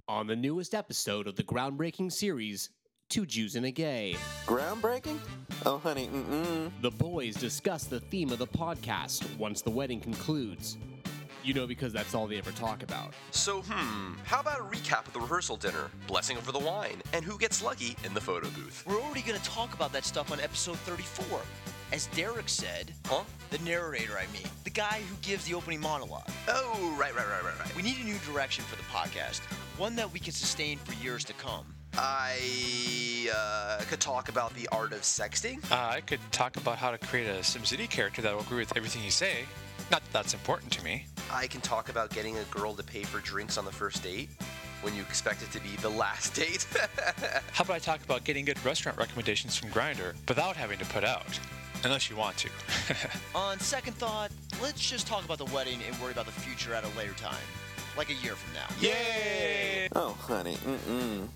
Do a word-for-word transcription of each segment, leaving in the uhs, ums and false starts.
on the newest episode of the groundbreaking series, Two Jews and a Gay. Groundbreaking? Oh, honey, mm-mm. The boys discuss the theme of the podcast once the wedding concludes. You know, because that's all they ever talk about. So, hmm, how about a recap of the rehearsal dinner, blessing over the wine, and who gets lucky in the photo booth? We're already going to talk about that stuff on episode thirty-four. As Derek said, Huh? The narrator, I mean, the guy who gives the opening monologue. Oh, right, right, right, right, right. We need a new direction for the podcast, one that we can sustain for years to come. I uh, could talk about the art of sexting. Uh, I could talk about how to create a SimCity character that will agree with everything you say. Not that that's important to me. I can talk about getting a girl to pay for drinks on the first date when you expect it to be the last date. How about I talk about getting good restaurant recommendations from Grindr without having to put out? Unless you want to. On second thought, let's just talk about the wedding and worry about the future at a later time. Like a year from now. Yay! Oh, honey, mm-mm.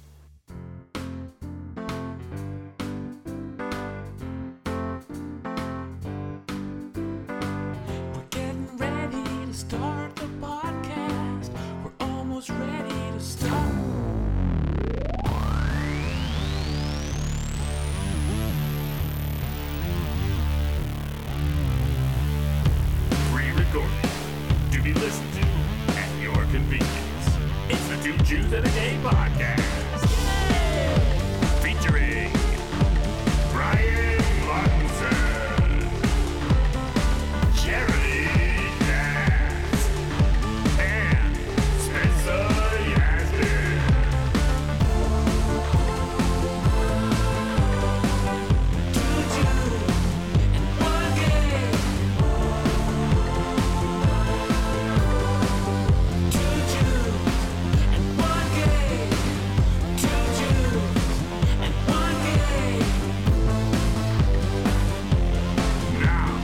We're getting ready to start the podcast. We're almost ready to start. Pre-recorded to be listened to at your convenience. It's the Two Jews and a Gay podcast. Featuring Brian Martinson, Jeremy Katz, and Spencer Yasmin. Two Jews and one gay. Two Jews and one gay. Two Jews and one gay. Now,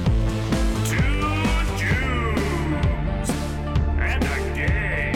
Two Jews and a Gay.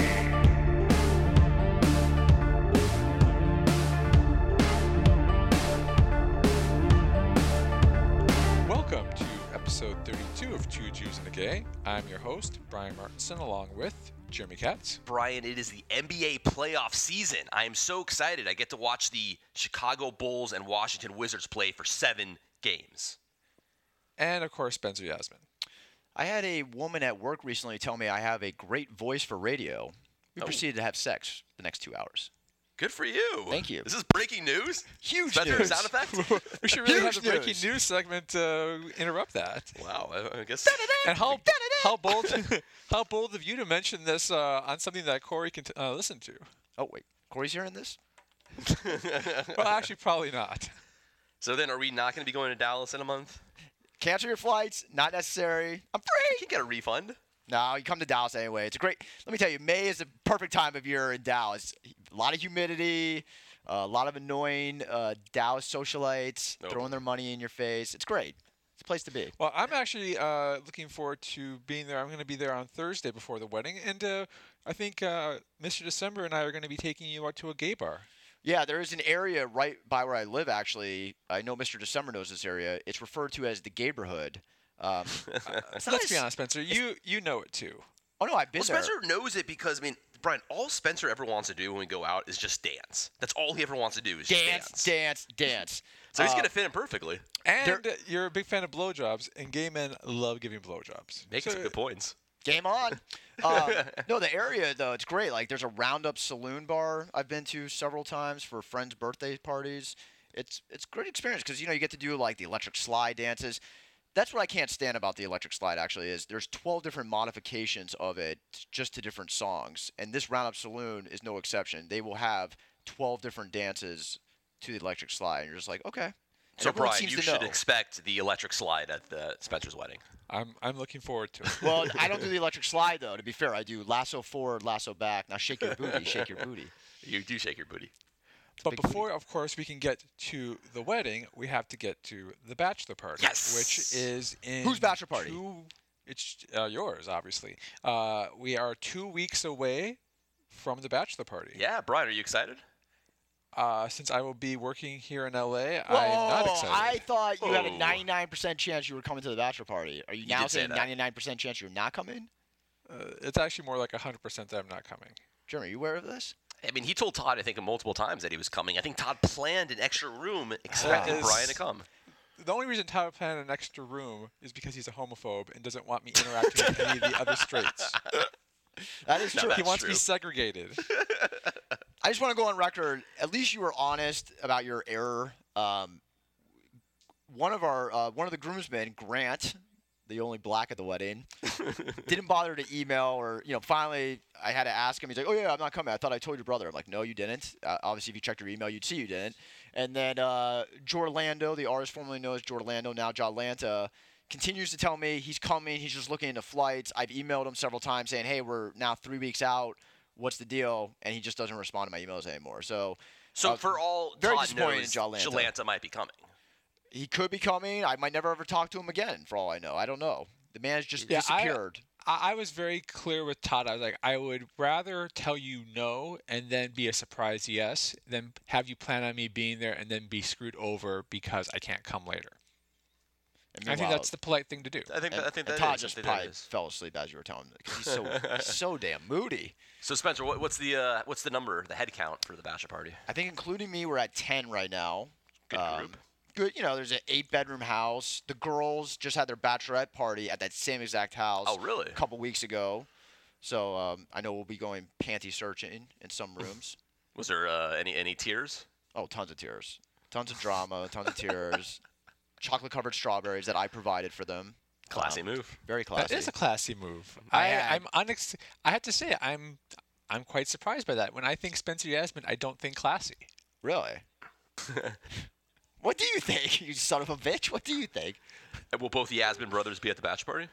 Welcome to episode thirty-two of Two Jews and a Gay. I'm your host, Brian Martinson, along with Jeremy Katz. Brian, it is the N B A playoff season. I am so excited. I get to watch the Chicago Bulls and Washington Wizards play for seven games. And, of course, Spencer Yasmin. I had a woman at work recently tell me I have a great voice for radio. We Oh. proceeded to have sex the next two hours. Good for you. Thank you. This is breaking news. Huge Spencer, news. sound effect? We should really have Huge the breaking news. news segment uh, interrupt that. Wow, I, I guess. And how how bold how bold of you to mention this uh, on something that Corey can t- uh, listen to? Oh, wait. Corey's hearing this? Well, actually, probably not. So then, are we not going to be going to Dallas in a month? Cancel your flights. Not necessary. I'm You free. can get a refund. No, you come to Dallas anyway. It's a great. Let me tell you, May is the perfect time of year in Dallas. A lot of humidity, a lot of annoying uh, Dallas socialites Nope. throwing their money in your face. It's great. It's a place to be. Well, I'm actually uh, looking forward to being there. I'm going to be there on Thursday before the wedding, and uh, I think uh, Mister December and I are going to be taking you out to a gay bar. Yeah, there is an area right by where I live. Actually, I know Mister December knows this area. It's referred to as the Gayborhood. Um, it's not Let's be as- honest, Spencer. You you know it too. Oh no, I've been Well, there. Spencer knows it because, I mean, Brian, all Spencer ever wants to do when we go out is just dance. That's all he ever wants to do is Dance, just dance. dance, dance. So he's Uh, going to fit in perfectly. And There- uh, you're a big fan of blowjobs, and gay men love giving blowjobs. Making So- some good points. Game on. uh, no, the area though, it's great. Like, there's a Roundup Saloon bar I've been to several times for friends' birthday parties. It's it's a great experience because you know you get to do like the electric slide dances. That's what I can't stand about the electric slide. Actually, is there's twelve different modifications of it just to different songs, and this Roundup Saloon is no exception. They will have twelve different dances to the electric slide, and you're just like, okay. And So, everyone Brian, seems you to should know. expect the electric slide at the Spencer's wedding. I'm I'm looking forward to it. Well, I don't do the electric slide though. To be fair, I do lasso forward, lasso back. Now shake your booty, shake your booty. You do shake your booty. But big before, of course, we can get to the wedding, we have to get to the bachelor party. Yes! Which is in Whose bachelor party? two- it's uh, yours, obviously. Uh, we are two weeks away from the bachelor party. Yeah, Brian, are you excited? Uh, since I will be working here in L A, Whoa, I'm not excited. I thought you had a Oh. ninety-nine percent chance you were coming to the bachelor party. Are you, You now did say saying that. ninety-nine percent chance you're not coming? Uh, it's actually more like one hundred percent that I'm not coming. Jeremy, are you aware of this? I mean, he told Todd, I think, multiple times that he was coming. I think Todd planned an extra room expecting is- Brian to come. The only reason Tyler planned an extra room is because he's a homophobe and doesn't want me interacting with any of the other straights. That is No, true. that's He wants true. me segregated. I just want to go on record. At least you were honest about your error. Um, one of our uh, one of the groomsmen, Grant, the only black at the wedding, didn't bother to email or you know. Finally, I had to ask him. He's like, "Oh yeah, I'm not coming. I thought I told your brother." I'm like, "No, you didn't. Uh, obviously, if you checked your email, you'd see you didn't." And then uh, Jorlando, the artist formerly known as Jorlando, now Jolanta, continues to tell me he's coming. He's just looking into flights. I've emailed him several times saying, "Hey, we're now three weeks out. What's the deal?" And he just doesn't respond to my emails anymore. So, So uh, for all very Todd disappointed in knows, Jolanta. Jolanta might be coming. he could be coming. I might never ever talk to him again. For all I know, I don't know. The man has just Yeah, I- disappeared. I, I was very clear with Todd. I was like, I would rather tell you no and then be a surprise yes than have you plan on me being there and then be screwed over because I can't come later. And I think meanwhile- that's the polite thing to do. I think and, that, I think and that Todd is. just I think that probably is. fell asleep as you were telling him because he's so so damn moody. So Spencer, what, what's the uh, what's the number, the head count for the bachelor party? I think including me, we're at ten right now. Good Um, group. Good, you know. There's an eight-bedroom house. The girls just had their bachelorette party at that same exact house. Oh, really? A couple weeks ago. So um, I know we'll be going panty searching in some rooms. Was there uh, any any tears? Oh, tons of tears, tons of drama, tons of tears. Chocolate-covered strawberries that I provided for them. Classy Um, move. Very classy. That is a classy move. I I, had- I'm unex- I have to say I'm I'm quite surprised by that. When I think Spencer Yasmin, I don't think classy. Really? What do you think, you son of a bitch? What do you think? And will both the Yasmin brothers be at the bachelor party?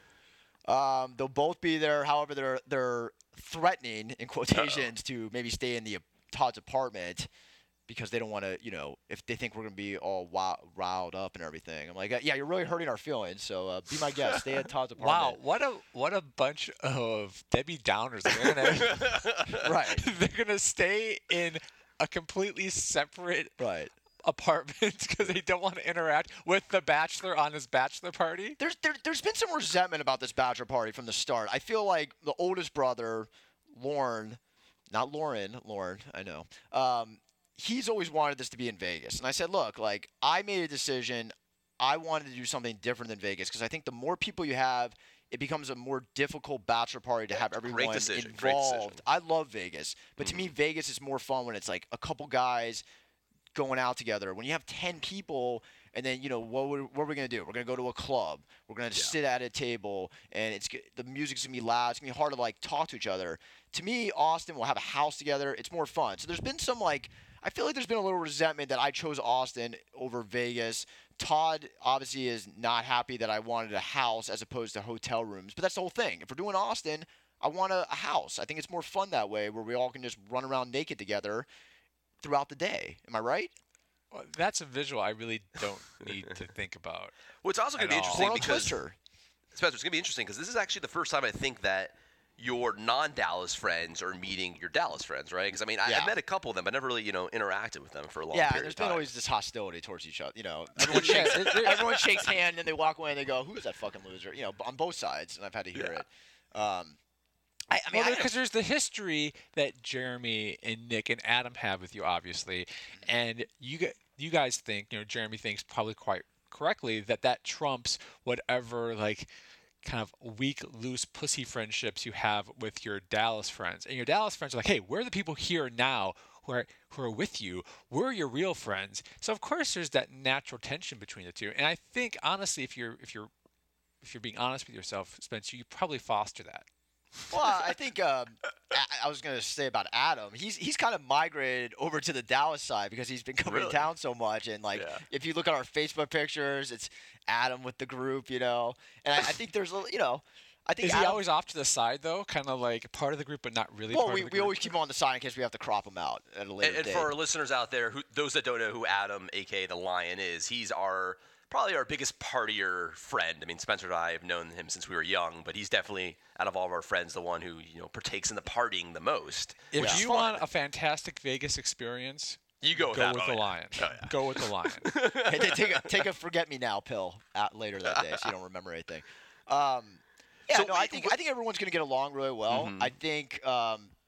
Um, they'll both be there. However, they're they're threatening in quotations to maybe stay in the Todd's apartment because they don't want to, you know, if they think we're gonna be all wild, riled up and everything. I'm like, yeah, you're really hurting our feelings. So uh, be my guest. Stay at Todd's Wow, apartment. what a what a bunch of Debbie Downers. They're gonna Right. they're gonna stay in a completely separate Right. apartment because they don't want to interact with the bachelor on his bachelor party. There's there, there's been some resentment about this bachelor party from the start. I feel like the oldest brother, Lauren, not Lauren, Lauren, I know. Um, he's always wanted this to be in Vegas, and I said, look, like I made a decision. I wanted to do something different than Vegas because I think the more people you have, it becomes a more difficult bachelor party to have Great everyone decision, great decision. involved. I love Vegas, but to me, Vegas is more fun when it's like a couple guys going out together. When you have ten people, and then you know what we're, what are we gonna do? We're gonna go to a club. We're gonna sit at a table, and it's g- the music's gonna be loud. It's gonna be hard to like talk to each other. To me, Austin will have a house together. It's more fun. So there's been some like I feel like there's been a little resentment that I chose Austin over Vegas. Todd obviously is not happy that I wanted a house as opposed to hotel rooms. But that's the whole thing. If we're doing Austin, I want a, a house. I think it's more fun that way, where we all can just run around naked together throughout the day. Am I right? Well, that's a visual I really don't need to think about. Well, it's also going to be At all. interesting Porno because Twister. Spencer, it's going to be interesting because this is actually the first time I think that your non-Dallas friends are meeting your Dallas friends, right? Because I mean, I, Yeah. I've met a couple of them, but never really, you know, interacted with them for a long Yeah, period there's of time. been always this hostility towards each other. You know, everyone Yeah, shakes, it- there- everyone shakes hand and they walk away and they go, "Who's that fucking loser?" You know, on both sides, and I've had to hear Yeah. it. Um, I, I mean, Well, I because there's the history that Jeremy and Nick and Adam have with you, obviously, and you gu- you guys think, you know, Jeremy thinks probably quite correctly that that trumps whatever like kind of weak, loose pussy friendships you have with your Dallas friends. And your Dallas friends are like, hey, we're the people here now who are who are with you. We're your real friends. So of course there's that natural tension between the two. And I think honestly, if you're if you're if you're being honest with yourself, Spencer, you probably foster that. Well, I think um, I, I was going to say about Adam. He's he's kind of migrated over to the Dallas side because he's been coming Really? to town so much. And like, Yeah. if you look at our Facebook pictures, it's Adam with the group, you know. And I, I think there's a, you know, I think Is he Adam, always off to the side though, kind of like part of the group but not really well, part we, of the we group? always keep him on the side in case we have to crop him out at a later And, and date. for our listeners out there, who those that don't know who Adam, aka the Lion, is, he's our probably our biggest partier friend. I mean, Spencer and I have known him since we were young, but he's definitely out of all of our friends the one who you know partakes in the partying the most. If which is you fun. want a fantastic Vegas experience, you go with go that. with Oh, the yeah. Lion. Oh, yeah. Go with the Lion. Hey, they take a take a forget me now pill out later that day, so you don't remember anything. Um, yeah, So no, I wait, think what- I think everyone's gonna get along really well. Mhm. I think um,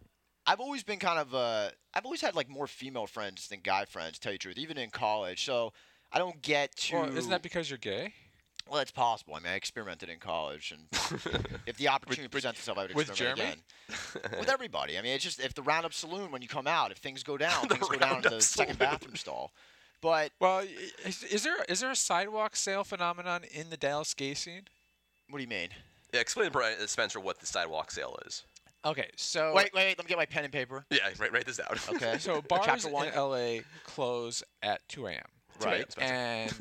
I've always been kind of uh, I've always had like more female friends than guy friends, to tell you the truth, even in college. So I don't get to. Well, isn't that because you're gay? Well, it's possible. I mean, I experimented in college, and if the opportunity presents itself, I would with experiment Jeremy? again. With everybody. I mean, it's just if the Roundup Saloon, when you come out, if things go down, The things go down to the Roundup second Saloon. bathroom stall. But Well, i- is, is there is there a sidewalk sale phenomenon in the Dallas gay scene? what do you mean? Yeah, explain to Brian, uh, Spencer what the sidewalk sale is. Okay, so Wait, wait, let me get my pen and paper. Yeah, write, write this down. Okay. so bars Chapter in one. L A close at two a.m. Right. Spencer. And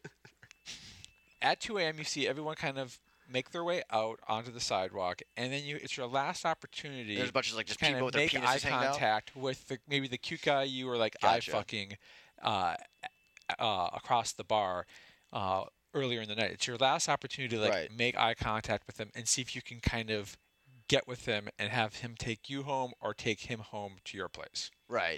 at two a.m. you see everyone kind of make their way out onto the sidewalk, and then you it's your last opportunity There's a bunch of like to just kind people of with their make eye penises hanging out. contact with the, maybe the cute guy you were like Gotcha. eye fucking uh, uh, across the bar uh, earlier in the night. It's your last opportunity to like Right. make eye contact with him and see if you can kind of get with him and have him take you home or take him home to your place. Right.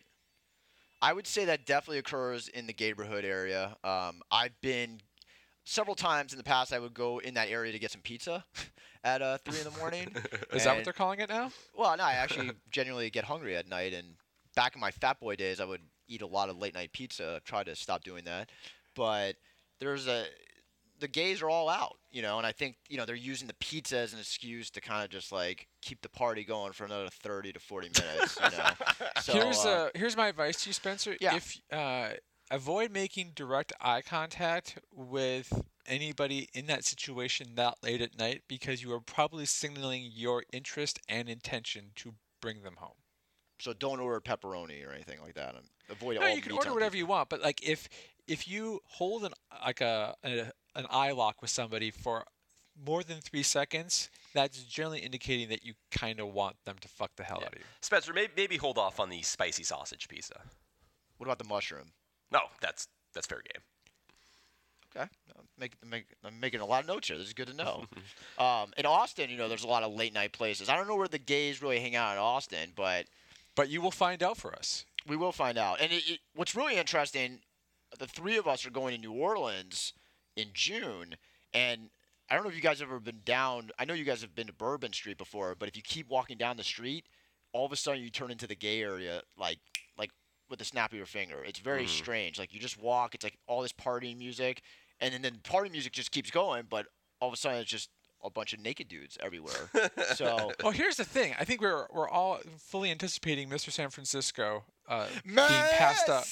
I would say that definitely occurs in the neighborhood area. Um, I've been several times in the past. I would go in that area to get some pizza at uh, three in the morning. Is that what And- they're calling it now? Well, no, I actually genuinely get hungry at night. And back in my fat boy days, I would eat a lot of late night pizza. I've tried to stop doing that. But there's a. The gays are all out, you know, and I think, you know, they're using the pizza as an excuse to kind of just like keep the party going for another thirty to forty minutes, you know. So, here's uh, uh, here's my advice to you, Spencer. Yeah. If uh, avoid making direct eye contact with anybody in that situation that late at night, because you are probably signaling your interest and intention to bring them home. so don't order pepperoni or anything like that. And avoid No, all you can meats order on whatever pizza. you want, but like if if you hold an like a, a an eye lock with somebody for more than three seconds, that's generally indicating that you kind of want them to fuck the hell Yeah. out of you. Spencer, maybe, maybe hold off on the spicy sausage pizza. What about the mushroom? No, that's that's fair game. Okay, I'm making, make, I'm making a lot of notes here. This is good to know. um, in Austin, you know, there's a lot of late night places. I don't know where the gays really hang out in Austin, but But you will find out for us. we will find out. And it, it, what's really interesting, the three of us are going to New Orleans in June, and I don't know if you guys have ever been down. I know you guys have been to Bourbon Street before, but if you keep walking down the street, all of a sudden you turn into the gay area, like like with the snap of your finger. It's very strange. Like you just walk, it's like all this party music, and then, then party music just keeps going, but all of a sudden it's just a bunch of naked dudes everywhere. So Well, here's the thing. I think we're we're all fully anticipating Mister San Francisco uh, being Mister passed up.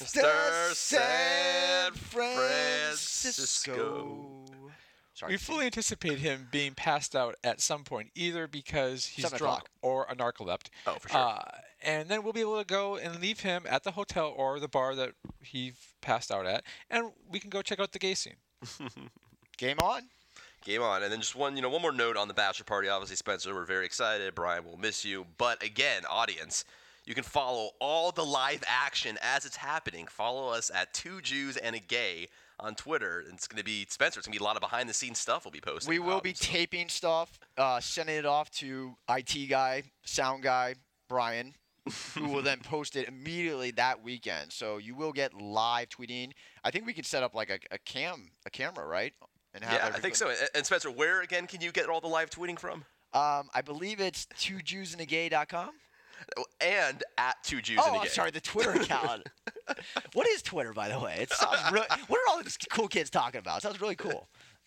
San Francisco. Francisco. Sorry. We fully anticipate him being passed out at some point, either because he's Seven drunk o'clock. or a narcolept. Oh, for sure. Uh, and then we'll be able to go and leave him at the hotel or the bar that he passed out at, and we can go check out the gay scene. Game on. Game on. And then just one, you know, one more note on the bachelor party. Obviously, Spencer, we're very excited. Brian, we'll miss you. But again, audience, you can follow all the live action as it's happening. Follow us at Two Jews and a Gay on Twitter. It's going to be, Spencer, it's going to be a lot of behind-the-scenes stuff we'll be posting. We will about, be so- taping stuff, uh, sending it off to I T guy, sound guy, Brian, who will then post it immediately that weekend. So you will get live tweeting. I think we can set up like a, a cam, a camera, right? And have Yeah, I everybody- think so. And- And Spencer, where again can you get all the live tweeting from? Um, I believe it's two jews and a gay dot com. And at Two Jews Oh, and a I'm Gay. sorry, the Twitter account. What is Twitter, by the way? It sounds really. What are all these cool kids talking about? It sounds really cool.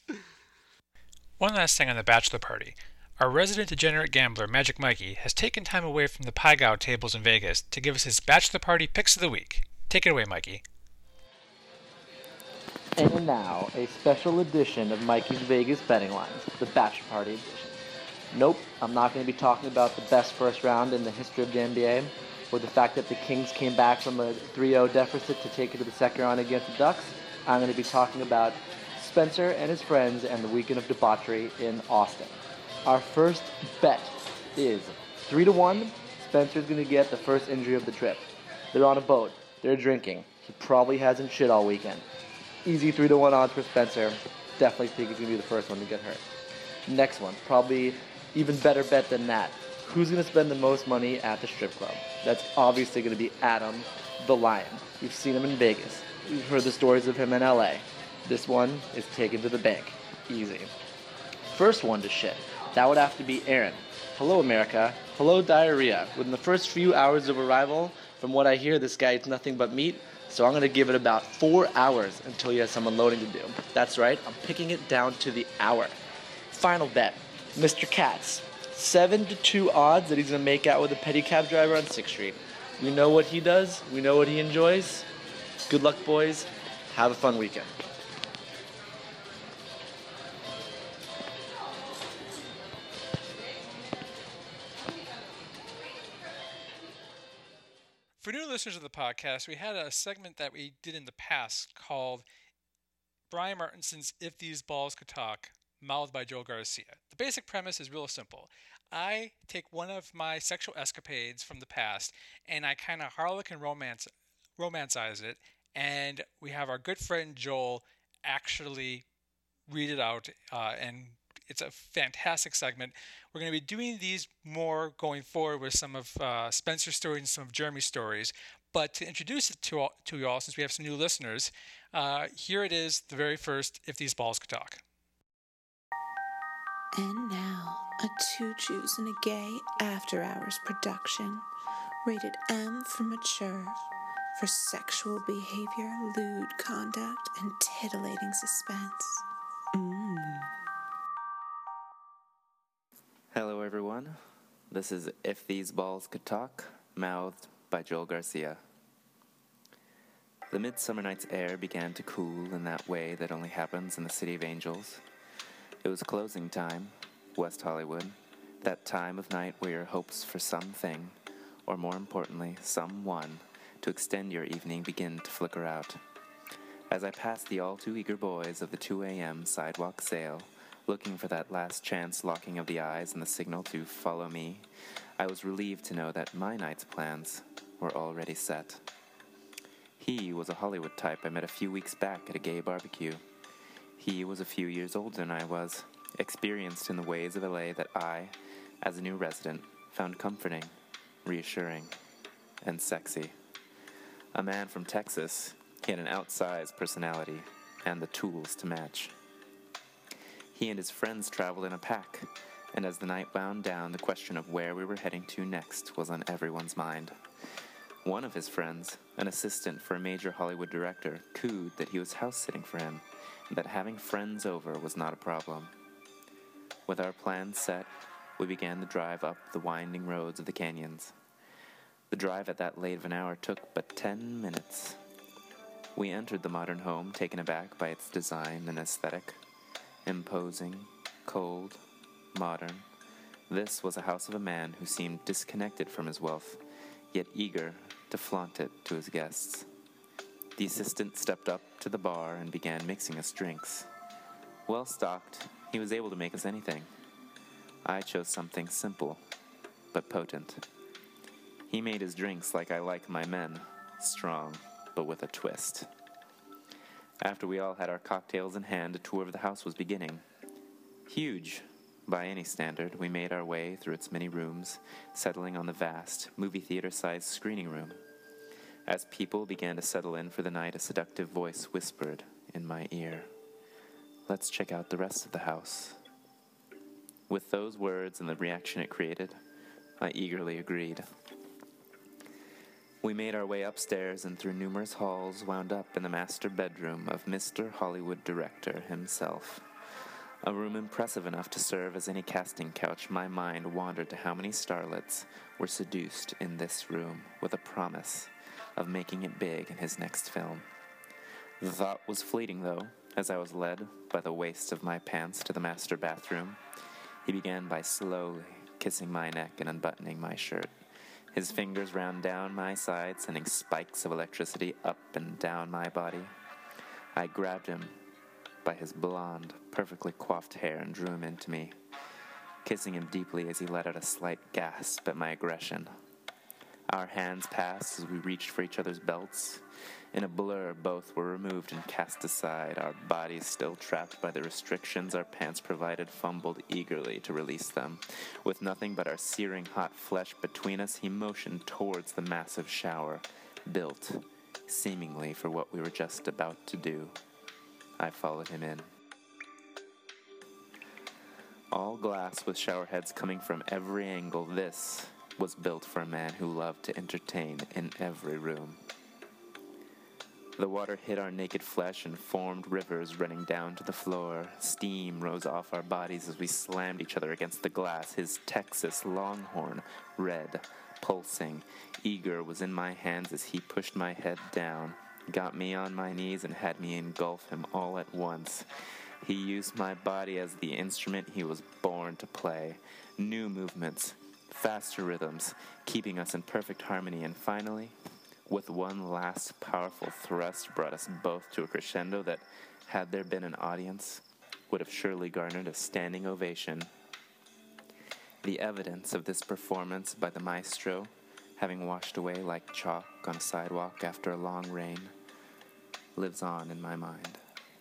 One last thing on the bachelor party. Our resident degenerate gambler, Magic Mikey, has taken time away from the Pai Gow tables in Vegas to give us his bachelor party picks of the week. Take it away, Mikey. And now, a special edition of Mikey's Vegas Betting Lines, the Bachelor Party edition. Nope, I'm not going to be talking about the best first round in the history of the N B A, or the fact that the Kings came back from a three oh deficit to take it to the second round against the Ducks. I'm going to be talking about Spencer and his friends and the weekend of debauchery in Austin. Our first bet is three to one. Spencer's going to get the first injury of the trip. They're on a boat. They're drinking. He probably hasn't shit all weekend. Easy three to one odds for Spencer. Definitely think he's going to be the first one to get hurt. Next one, probably even better bet than that. Who's going to spend the most money at the strip club? That's obviously going to be Adam, the Lion. You've seen him in Vegas. You've heard the stories of him in L A. This one is taken to the bank. Easy. First one to shit. That would have to be Aaron. Hello, America. Hello, diarrhea. Within the first few hours of arrival, from what I hear, this guy eats nothing but meat, so I'm going to give it about four hours until he has some unloading to do. That's right, I'm picking it down to the hour. Final bet. Mister Katz. Seven to two odds that he's going to make out with a pedicab driver on sixth street. We know what he does. We know what he enjoys. Good luck, boys. Have a fun weekend. For new listeners of the podcast, we had a segment that we did in the past called Brian Martinson's If These Balls Could Talk, mouthed by Joel Garcia. The basic premise is real simple. I take one of my sexual escapades from the past and I kind of harlequin romance, romanticize it, and we have our good friend Joel actually read it out, uh, and it's a fantastic segment. We're going to be doing these more going forward with some of uh, Spencer's stories and some of Jeremy's stories. But to introduce it to, all, to you all, since we have some new listeners, uh, here it is, the very first If These Balls Could Talk. And now, a Two Jews and a Gay After Hours production, rated M for mature, for sexual behavior, lewd conduct, and titillating suspense. Mmm. Hello, everyone. This is If These Balls Could Talk, mouthed by Joel Garcia. The midsummer night's air began to cool in that way that only happens in the City of Angels. It was closing time, West Hollywood, that time of night where your hopes for something, or more importantly, someone, to extend your evening begin to flicker out. As I passed the all-too-eager boys of the two a.m. sidewalk sale, looking for that last chance locking of the eyes and the signal to follow me, I was relieved to know that my night's plans were already set. He was a Hollywood type I met a few weeks back at a gay barbecue. He was a few years older than I was, experienced in the ways of L A that I, as a new resident, found comforting, reassuring, and sexy. A man from Texas, he had an outsized personality and the tools to match. He and his friends traveled in a pack, and as the night wound down, the question of where we were heading to next was on everyone's mind. One of his friends, an assistant for a major Hollywood director, cooed that he was house-sitting for him, and that having friends over was not a problem. With our plans set, we began the drive up the winding roads of the canyons. The drive at that late of an hour took but ten minutes. We entered the modern home, taken aback by its design and aesthetic. Imposing, cold, modern. This was a house of a man who seemed disconnected from his wealth, yet eager to flaunt it to his guests. The assistant stepped up to the bar and began mixing us drinks. Well stocked, he was able to make us anything. I chose something simple, but potent. He made his drinks like I like my men, strong, but with a twist. After we all had our cocktails in hand, a tour of the house was beginning. Huge, by any standard, we made our way through its many rooms, settling on the vast, movie theater-sized screening room. As people began to settle in for the night, a seductive voice whispered in my ear, "Let's check out the rest of the house." With those words and the reaction it created, I eagerly agreed. We made our way upstairs and through numerous halls, wound up in the master bedroom of Mister Hollywood director himself. A room impressive enough to serve as any casting couch, my mind wandered to how many starlets were seduced in this room with a promise of making it big in his next film. The thought was fleeting, though, as I was led by the waist of my pants to the master bathroom. He began by slowly kissing my neck and unbuttoning my shirt. His fingers ran down my side, sending spikes of electricity up and down my body. I grabbed him by his blonde, perfectly coiffed hair and drew him into me, kissing him deeply as he let out a slight gasp at my aggression. Our hands passed as we reached for each other's belts. In a blur, both were removed and cast aside, our bodies still trapped by the restrictions our pants provided, fumbled eagerly to release them. With nothing but our searing hot flesh between us, he motioned towards the massive shower, built, seemingly, for what we were just about to do. I followed him in. all glass with shower heads coming from every angle. This was built for a man who loved to entertain in every room. The water hit our naked flesh and formed rivers running down to the floor. Steam rose off our bodies as we slammed each other against the glass. His Texas Longhorn, red, pulsing, eager, was in my hands as he pushed my head down, got me on my knees, and had me engulf him all at once. He used my body as the instrument he was born to play. New movements, faster rhythms, keeping us in perfect harmony, and finally, with one last powerful thrust, brought us both to a crescendo that, had there been an audience, would have surely garnered a standing ovation. The evidence of this performance by the maestro, having washed away like chalk on a sidewalk after a long rain, lives on in my mind.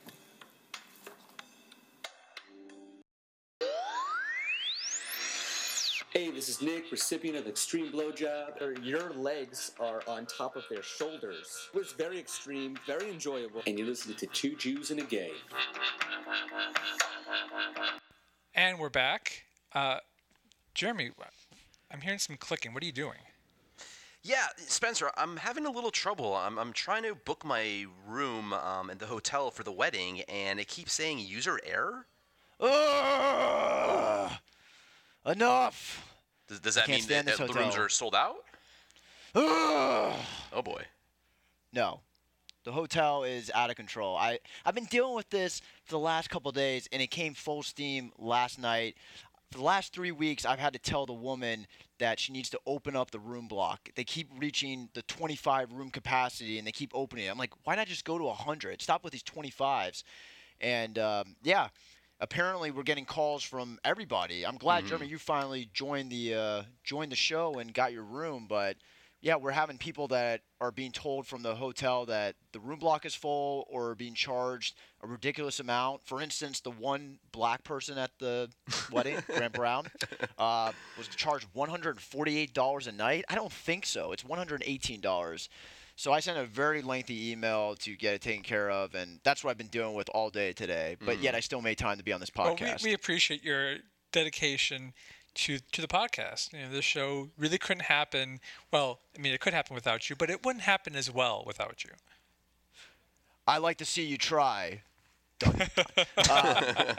Hey, this is Nick, recipient of Extreme Blowjob. Your legs are on top of their shoulders. It was very extreme, very enjoyable. And you listen to Two Jews and a Gay. And we're back. Uh, Jeremy, I'm hearing some clicking. What are you doing? Yeah, Spencer, I'm having a little trouble. I'm I'm trying to book my room um, at the hotel for the wedding, and it keeps saying user error. Ugh! Enough. Does, does that mean that, that the rooms are sold out? Ugh! Oh boy. No. The hotel is out of control. I, I've been dealing with this for the last couple of days, and it came full steam last night. For the last three weeks, I've had to tell the woman that she needs to open up the room block. They keep reaching the twenty-five room capacity, and they keep opening it. I'm like, why not just go to one hundred? Stop with these twenty-fives. And, um, yeah, apparently we're getting calls from everybody. I'm glad, mm-hmm. Jeremy, you finally joined the uh, joined the show and got your room, but – yeah, we're having people that are being told from the hotel that the room block is full or being charged a ridiculous amount. For instance, the one black person at the wedding, Grant Brown, uh, was charged one hundred forty-eight dollars a night. I don't think so. It's one hundred eighteen dollars. So I sent a very lengthy email to get it taken care of, and that's what I've been dealing with all day today. But mm. yet I still made time to be on this podcast. Well, we, we appreciate your dedication to to the podcast. You know, this show really couldn't happen. Well, I mean, it could happen without you, but it wouldn't happen as well without you. I like to see you try. uh,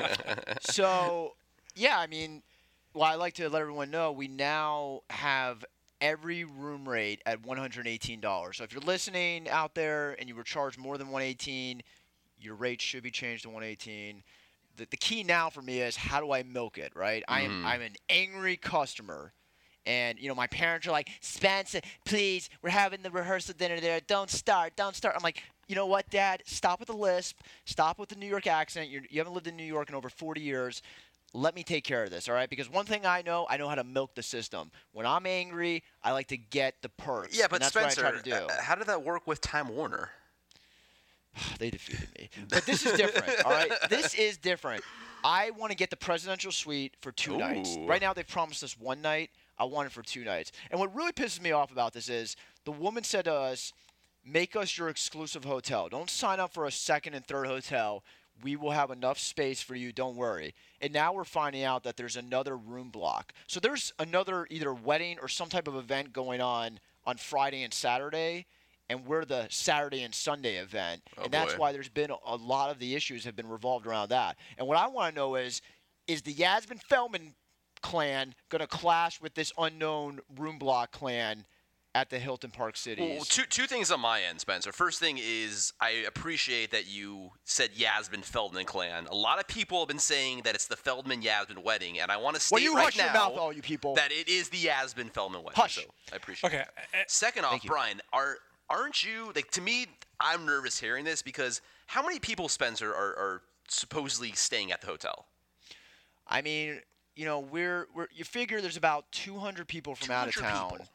so, yeah, I mean, well, I like to let everyone know we now have every room rate at one hundred eighteen dollars. So if you're listening out there and you were charged more than one hundred eighteen dollars, your rate should be changed to one hundred eighteen dollars. The, the key now for me is how do I milk it, right? Mm-hmm. I am I'm an angry customer. And, you know, my parents are like, Spencer, please, we're having the rehearsal dinner there. Don't start, don't start. I'm like, you know what, Dad? Stop with the lisp. Stop with the New York accent. You're, you haven't lived in New York in over forty years. Let me take care of this, all right? Because one thing I know, I know how to milk the system. When I'm angry, I like to get the perks. Yeah, but and that's Spencer, what I try to do. Uh, how did that work with Time Warner? They defeated me. But this is different, all right? This is different. I want to get the presidential suite for two Ooh. nights. Right now, they've promised us one night. I want it for two nights. And what really pisses me off about this is the woman said to us, make us your exclusive hotel. Don't sign up for a second and third hotel. We will have enough space for you. Don't worry. And now we're finding out that there's another room block. So there's another either wedding or some type of event going on on Friday and Saturday. And we're the Saturday and Sunday event. Oh, and that's boy. why there's been a lot of the issues have been revolved around that. And what I want to know is, is the Yasmin Feldman clan going to clash with this unknown room block clan at the Hilton Park Cities? Well, two, two things on my end, Spencer. First thing is I appreciate that you said Yasmin Feldman clan. A lot of people have been saying that it's the Feldman-Yasmin wedding, and I want to state well, you right hush now your mouth, all you people. that it is the Yasmin Feldman wedding. Hush. So I appreciate Okay. it. Second off, Brian, are aren't you, like, to me, I'm nervous hearing this because how many people, Spencer, are, are supposedly staying at the hotel? I mean, you know, we're we're you figure there's about two hundred people from out of town. People.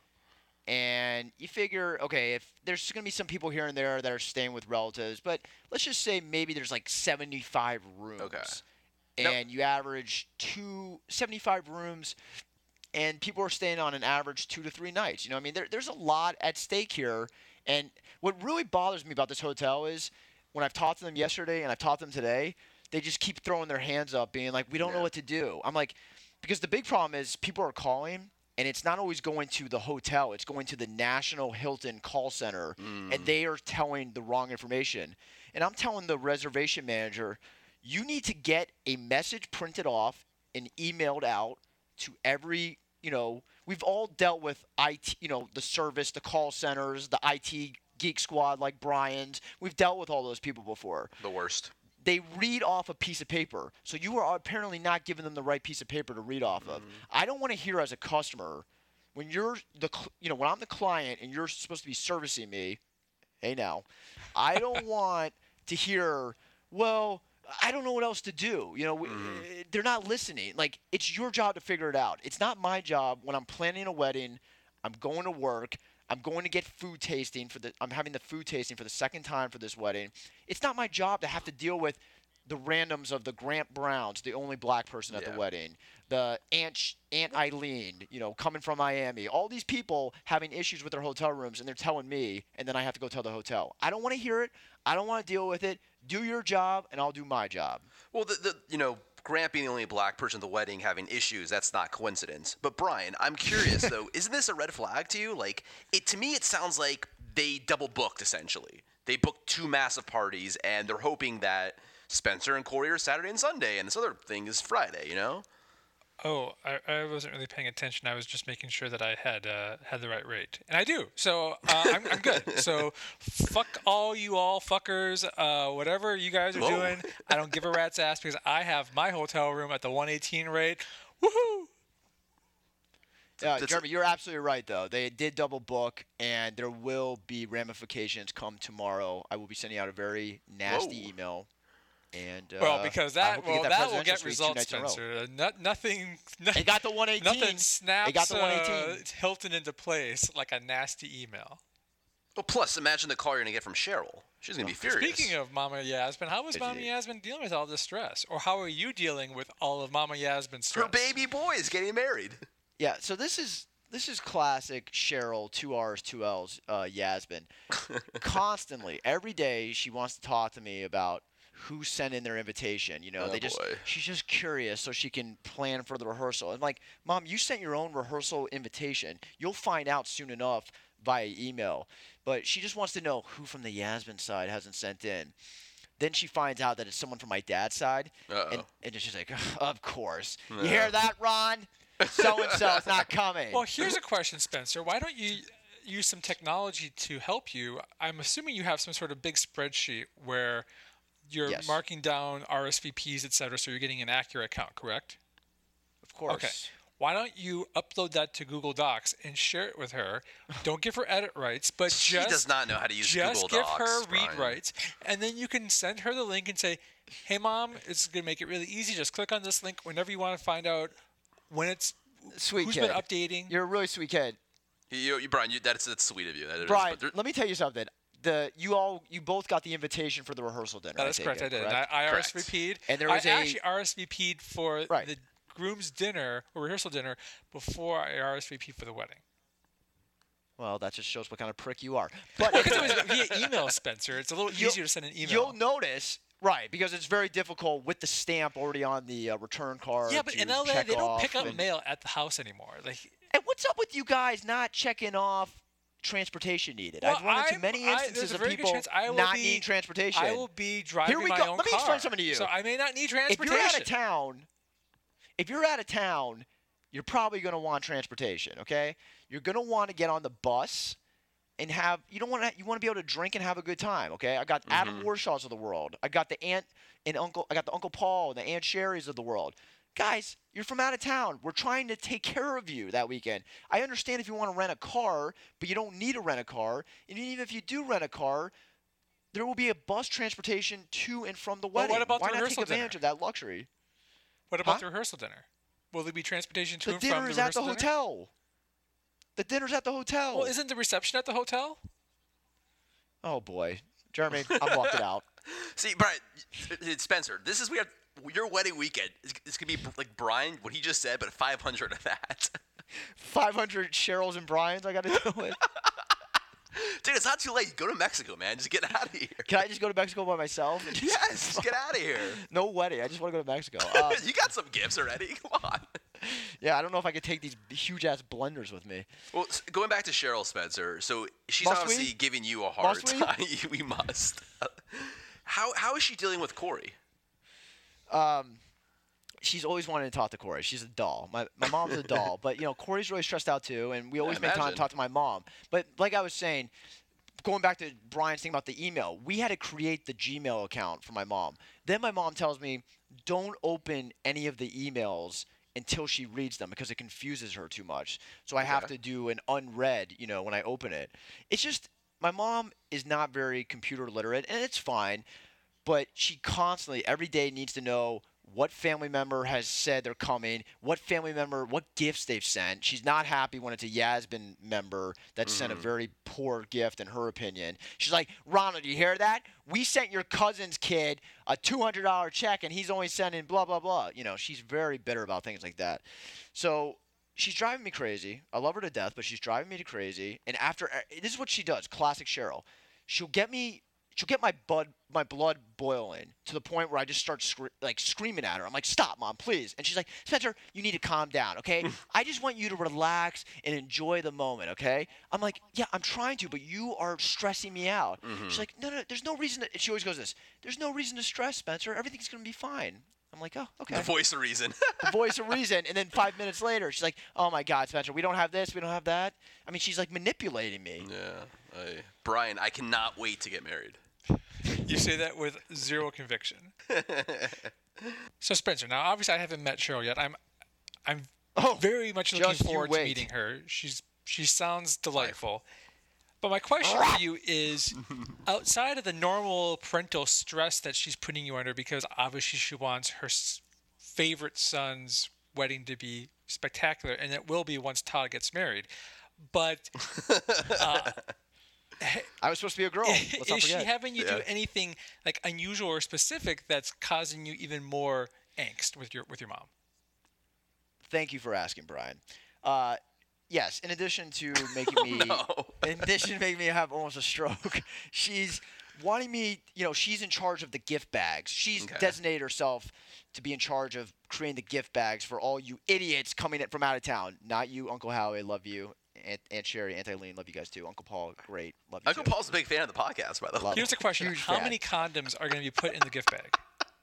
And you figure, okay, if there's going to be some people here and there that are staying with relatives, but let's just say maybe there's like seventy-five rooms. Okay. And nope. you average two, seventy-five rooms, and people are staying on an average two to three nights. You know what I mean? There, there's a lot at stake here. And what really bothers me about this hotel is when I've talked to them yesterday and I've talked to them today, they just keep throwing their hands up, being like, we don't know what to do. I'm like, because the big problem is people are calling, and it's not always going to the hotel. It's going to the National Hilton call center, Mm. and they are telling the wrong information. And I'm telling the reservation manager, you need to get a message printed off and emailed out to every, you know, we've all dealt with I T, you know, the service, the call centers, the I T geek squad like Brian's. We've dealt with all those people before. The worst. They read off a piece of paper. So you are apparently not giving them the right piece of paper to read off of. I don't want to hear as a customer, when you're the, cl- you know, when I'm the client and you're supposed to be servicing me, hey now, I don't want to hear, well, I don't know what else to do. You know, mm-hmm. they're not listening. Like, it's your job to figure it out. It's not my job when I'm planning a wedding. I'm going to work. I'm going to get food tasting for the. I'm having the food tasting for the second time for this wedding. It's not my job to have to deal with the randoms of the Grant Browns, the only black person at Yeah. the wedding, the Aunt Aunt Eileen, you know, coming from Miami. All these people having issues with their hotel rooms, and they're telling me, and then I have to go tell the hotel. I don't want to hear it. I don't want to deal with it. Do your job, and I'll do my job. Well, the, the you know, Grant being the only black person at the wedding having issues, that's not coincidence. But Brian, I'm curious though, isn't this a red flag to you? Like, it to me, it sounds like they double booked essentially. They booked two massive parties, and they're hoping that Spencer and Corey are Saturday and Sunday, and this other thing is Friday. You know? Oh, I, I wasn't really paying attention. I was just making sure that I had uh, had the right rate, and I do. So uh, I'm, I'm good. So fuck all you all fuckers. Uh, whatever you guys are Whoa. doing, I don't give a rat's ass because I have my hotel room at the one eighteen rate. Woohoo! Yeah, Jeremy, you're absolutely right, though. They did double book, and there will be ramifications come tomorrow. I will be sending out a very nasty Whoa. email. And, uh, Well, because I that hope you well get that, that will presidential get suite two results, nights in a row. Spencer. Uh, no, nothing. No, They got the one eighteen. Nothing snaps They got the one uh, eighteen. Hilton into place like a nasty email. Well, plus imagine the call you're gonna get from Cheryl. She's gonna be furious. Speaking of Mama Yasmin, how is Is Mama it- Yasmin dealing with all this stress, or how are you dealing with all of Mama Yasmin's stress? her baby boy is getting married. Yeah, so this is this is classic Cheryl, two R's, two L's, uh, Yasmin. Constantly, every day, she wants to talk to me about who sent in their invitation. You know, Oh, they just boy. she's just curious so she can plan for the rehearsal. I'm like, Mom, you sent your own rehearsal invitation. You'll find out soon enough via email. But she just wants to know who from the Yasmin side hasn't sent in. Then she finds out that it's someone from my dad's side, Uh-oh. and, and it's just like, of course. Yeah. You hear that, Ron? So and so's not coming. Well, here's a question, Spencer. Why don't you use some technology to help you? I'm assuming you have some sort of big spreadsheet where you're Yes. marking down R S V Ps, et cetera, so you're getting an accurate count, correct? Of course. Okay. Why don't you upload that to Google Docs and share it with her? Don't give her edit rights, but She just does not know how to use just Google give Docs, her read Brian. rights, and then you can send her the link and say, "Hey, Mom, it's gonna make it really easy. Just click on this link whenever you want to find out when it's Sweet who's kid. been updating." You're a really sweet kid. You, you Brian, you, that's that's sweet of you. That is, Brian, but there- let me tell you something. The you all you both got the invitation for the rehearsal dinner. That I is take correct. it, I did. correct? I, I Correct. R S V P'd. And there I was a- actually R S V P'd for Right. the groom's dinner or rehearsal dinner before I R S V P'd for the wedding. Well, that just shows what kind of prick you are. But Because it was via email, Spencer. It's a little You'll- easier to send an email. You'll notice, right? Because it's very difficult with the stamp already on the uh, return card. yeah, but to in L A check they don't off pick up and- mail at the house anymore. Like, And what's up with you guys not checking off transportation needed? well, I've run into I'm- many I- instances there's a of very good people chance I will not be- needing transportation. I will be driving Here we my go. own Let me car. explain something to you. So I may not need If transportation. you're out of town, if you're out of town, you're probably going to want transportation. Okay, you're going to want to get on the bus and have. You don't want to. You want to be able to drink and have a good time. Okay, I got Adam Warshaw's of the world. I got the aunt and uncle. I got the Uncle Paul and the Aunt Sherry's of the world. Guys, you're from out of town. We're trying to take care of you that weekend. I understand if you want to rent a car, but you don't need to rent a car. And even if you do rent a car, there will be a bus transportation to and from the Well, wedding. what about Why the not take rehearsal advantage dinner? of that luxury? What about Huh? the rehearsal dinner? Will there be transportation to The and from dinner the is at the rehearsal dinner? hotel. The dinner's at the hotel. Well, isn't the reception at the hotel? Oh boy, Jeremy, I'm walked it out. See, Brian, it's Spencer, this is we have your wedding weekend. It's, it's gonna be like Brian, what he just said, but five hundred of that. five hundred Cheryls and Brian's I got to deal with. Dude, it's not too late. Go to Mexico, man. Just get out of here. Can I just go to Mexico by myself? Yes, just get out of here. No wedding. I just want to go to Mexico. Um, You got some gifts already. Come on. yeah, I don't know if I could take these huge ass blenders with me. Well, s- going back to Cheryl Spencer, so she's Must obviously we? giving you a hard Must we? time. we must. how how is she dealing with Corey? Um, she's always wanted to talk to Corey. She's a doll. My my mom's a doll, but you know Corey's really stressed out too, and we always make time imagine. to talk to my mom. But like I was saying, going back to Brian's thing about the email, we had to create the Gmail account for my mom. Then my mom tells me, don't open any of the emails until she reads them because it confuses her too much. So I have Okay. to do an unread, you know, when I open it. It's just my mom is not very computer literate, and it's fine, but she constantly every day needs to know what family member has said they're coming, what family member, what gifts they've sent. She's not happy when it's a Yasmin member that sent a very poor gift in her opinion. She's like, Ronald, you hear that? We sent your cousin's kid a two hundred dollars check and he's only sending blah, blah, blah. You know, she's very bitter about things like that. So she's driving me crazy. I love her to death, but she's driving me to crazy. And after, this is what she does, classic Cheryl. She'll get me She'll get my blood, my blood boiling to the point where I just start scre- like screaming at her. I'm like, "Stop, Mom, please!" And she's like, "Spencer, you need to calm down, okay? I just want you to relax and enjoy the moment, okay?" I'm like, "Yeah, I'm trying to, but you are stressing me out." She's like, "No, no, there's no reason." To, and she always goes this, "There's no reason to stress, Spencer. Everything's gonna be fine." I'm like, "Oh, okay." The voice of reason. The voice of reason. And then five minutes later, she's like, "Oh my God, Spencer, we don't have this, we don't have that." I mean, she's like manipulating me. Yeah. I, Brian, I cannot wait to get married. You say that with zero conviction. So Spencer, now obviously I haven't met Cheryl yet. I'm, I'm Oh, very much looking just you forward to wait. meeting her. She's she sounds delightful. But my question for you is, outside of the normal parental stress that she's putting you under, because obviously she wants her s- favorite son's wedding to be spectacular, and it will be once Todd gets married. But uh, I was supposed to be a girl. Let's not is she forget. having you Yeah. do anything like unusual or specific that's causing you even more angst with your with your mom? Thank you for asking, Brian. Uh, yes, in addition to making me, no. in addition to making me have almost a stroke, she's wanting me. You know, she's in charge of the gift bags. She's Okay. designated herself to be in charge of creating the gift bags for all you idiots coming in from out of town. Not you, Uncle Howie. Love you. Aunt, Aunt Sherry, Aunt Eileen, love you guys too. Uncle Paul, great. Love you Uncle too. Paul's a big fan of the podcast, by the way. Love Here's him. a question: Huge How fan. many condoms are going to be put in the gift bag?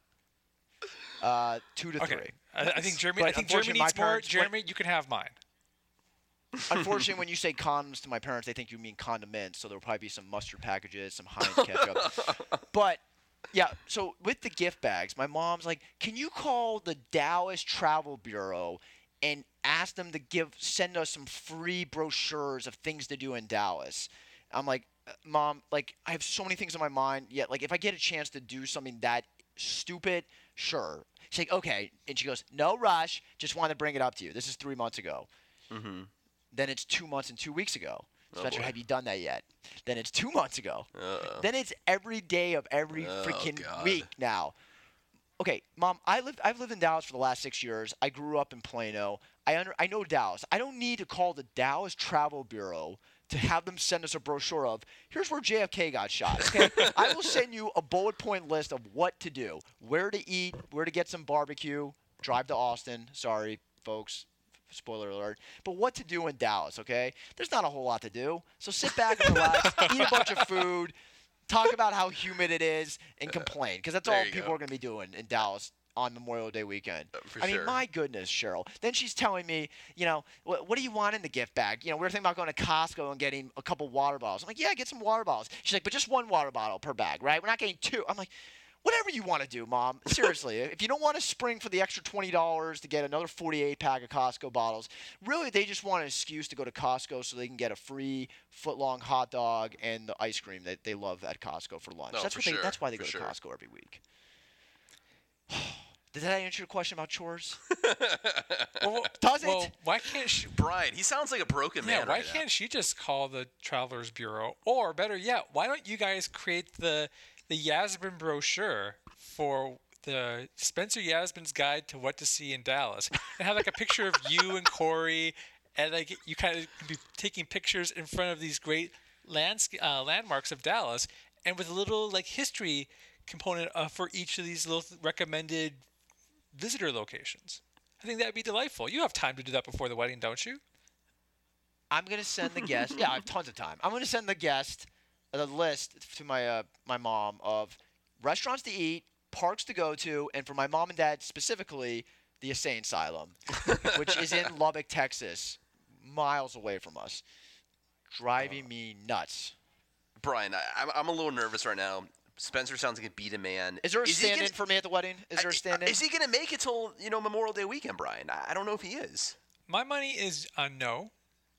Uh, two to Okay, three. I, I think Jeremy. But I think Jeremy unfortunately, my needs more. parents went- Jeremy, you can have mine. Unfortunately, when you say condoms to my parents, they think you mean condiments. So there will probably be some mustard packages, some Heinz ketchup. But yeah, so with the gift bags, my mom's like, "Can you call the Dallas Travel Bureau and ask them to give send us some free brochures of things to do in Dallas?" I'm like, "Mom, like I have so many things on my mind. Yet, like if I get a chance to do something that stupid, sure." She's like, "Okay," and she goes, "No rush. Just wanted to bring it up to you. This is three months ago." Mm-hmm. Then it's two months and two weeks ago. Oh, Spencer, boy. have you done that yet? Then it's two months ago. Uh, Then it's every day of every Oh, freaking God. week now. Okay, Mom, I lived I've lived in Dallas for the last six years. I grew up in Plano. I under I know Dallas. I don't need to call the Dallas Travel Bureau to have them send us a brochure of here's where J F K got shot. Okay, I will send you a bullet point list of what to do, where to eat, where to get some barbecue, drive to Austin. Sorry, folks. Spoiler alert. But what to do in Dallas, okay? There's not a whole lot to do. So sit back and relax, eat a bunch of food, talk about how humid it is, and complain. Because that's There all you people go. are going to be doing in Dallas on Memorial Day weekend. Uh, for I mean, sure. my goodness, Cheryl. Then she's telling me, you know, what, what do you want in the gift bag? You know, we were thinking about going to Costco and getting a couple water bottles. I'm like, yeah, get some water bottles. She's like, but just one water bottle per bag, right? We're not getting two. I'm like, whatever you want to do, Mom. Seriously, if you don't want to spring for the extra twenty dollars to get another forty-eight pack of Costco bottles, really they just want an excuse to go to Costco so they can get a free foot-long hot dog and the ice cream that they love at Costco for lunch. No, that's for what they, sure, That's why they for go to sure. Costco every week. Did that answer your question about chores? Well, Does it? well, why can't she? Brian, he sounds like a broken Yeah, man why right now. can't she just call the Travelers Bureau? Or better yet, why don't you guys create the the Yasmin brochure for the Spencer Yasmin's Guide to What to See in Dallas, and have like a picture of you and Corey, and like you kind of be taking pictures in front of these great lands, uh, landmarks of Dallas, and with a little like history component uh, for each of these little recommended visitor locations. I think that'd be delightful. You have time to do that before the wedding, don't you? I'm gonna send the guest. Yeah, I have tons of time. I'm gonna send the guest the list to my uh, my mom of restaurants to eat, parks to go to, and for my mom and dad specifically, the insane asylum, which is in Lubbock, Texas, miles away from us, driving me nuts. Brian, I, I'm I'm a little nervous right now. Spencer sounds like a beat a man. Is there a he stand-in gonna- for me at the wedding? Is there a stand-in? Is he gonna make it till you know Memorial Day weekend, Brian? I, I don't know if he is. My money is on no.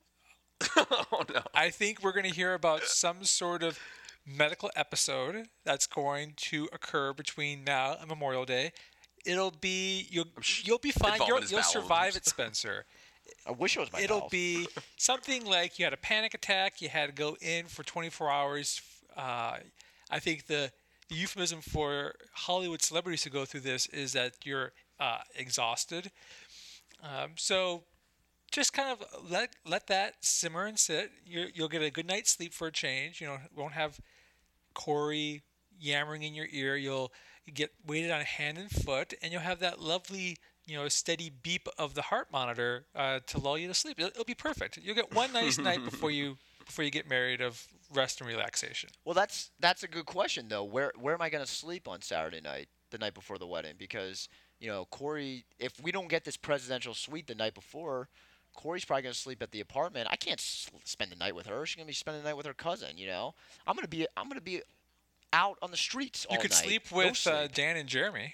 Oh no. I think we're going to hear about some sort of medical episode that's going to occur between now and Memorial Day. It'll be you'll you'll be fine. involving You'll, his you'll bowels. survive it, Spencer. I wish it was my It'll pals. be something like you had a panic attack. You had to go in for twenty-four hours. Uh, I think the, the euphemism for Hollywood celebrities to go through this is that you're uh, exhausted. Um, so just kind of let let that simmer and sit. You're, you'll get a good night's sleep for a change. You know, won't have Corey yammering in your ear. You'll get weighted on hand and foot, and you'll have that lovely, you know, steady beep of the heart monitor uh, to lull you to sleep. It'll, it'll be perfect. You'll get one nice night before you before you get married of rest and relaxation. Well, that's that's a good question though. Where where am I going to sleep on Saturday night, the night before the wedding? Because you know, Corey, if we don't get this presidential suite the night before, Corey's probably going to sleep at the apartment. I can't s- spend the night with her. She's going to be spending the night with her cousin. You know, I'm going to be I'm going to be out on the streets all You could night. sleep No with uh, sleep. Dan and Jeremy.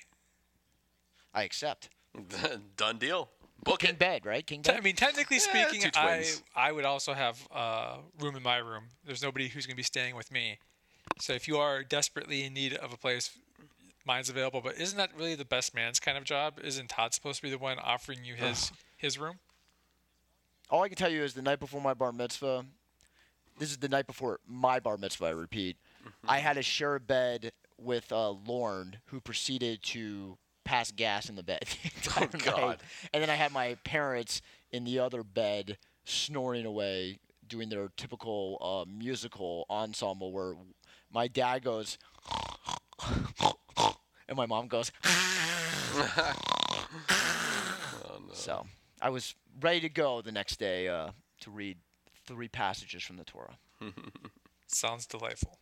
I accept. Done deal. Book King it. bed, right? King Te- bed. I mean, technically Yeah, speaking, two I twins. I would also have uh, room in my room. There's nobody who's going to be staying with me. So if you are desperately in need of a place, mine's available. But isn't that really the best man's kind of job? Isn't Todd supposed to be the one offering you his his room? All I can tell you is the night before my bar mitzvah, this is the night before my bar mitzvah, I repeat, I had to share a bed with uh, Lorne, who proceeded to pass gas in the bed the entire God. night. And then I had my parents in the other bed snoring away, doing their typical uh, musical ensemble where my dad goes, and my mom goes, So I was ready to go the next day uh, to read three passages from the Torah. Sounds delightful.